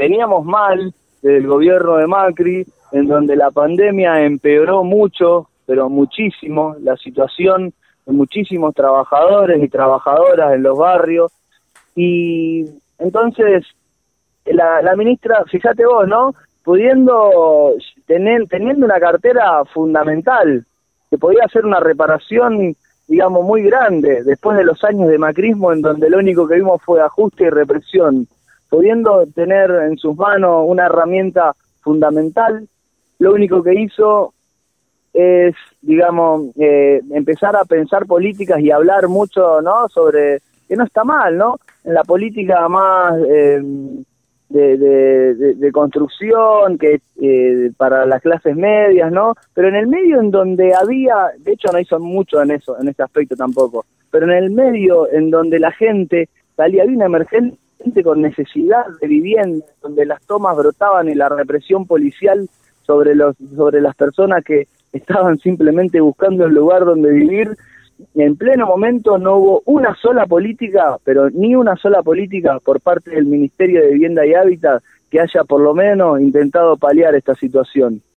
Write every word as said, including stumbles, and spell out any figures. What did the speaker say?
veníamos mal del gobierno de Macri, en donde la pandemia empeoró mucho, pero muchísimo, la situación de muchísimos trabajadores y trabajadoras en los barrios. Y entonces la, la ministra, fíjate vos, ¿no? Pudiendo tener, teniendo una cartera fundamental, que podía hacer una reparación, digamos, muy grande, después de los años de macrismo, en donde lo único que vimos fue ajuste y represión, pudiendo tener en sus manos una herramienta fundamental, lo único que hizo es, digamos, eh, empezar a pensar políticas y hablar mucho, ¿no?, sobre, que no está mal, ¿no?, en la política más eh, de, de, de, de construcción, que eh, para las clases medias, ¿no?, pero en el medio en donde había, de hecho no hizo mucho en eso, en este aspecto tampoco, pero en el medio en donde la gente salía, había una emergencia con necesidad de vivienda, donde las tomas brotaban y la represión policial sobre los sobre las personas que estaban simplemente buscando un lugar donde vivir. En pleno momento no hubo una sola política, pero ni una sola política por parte del Ministerio de Vivienda y Hábitat que haya por lo menos intentado paliar esta situación.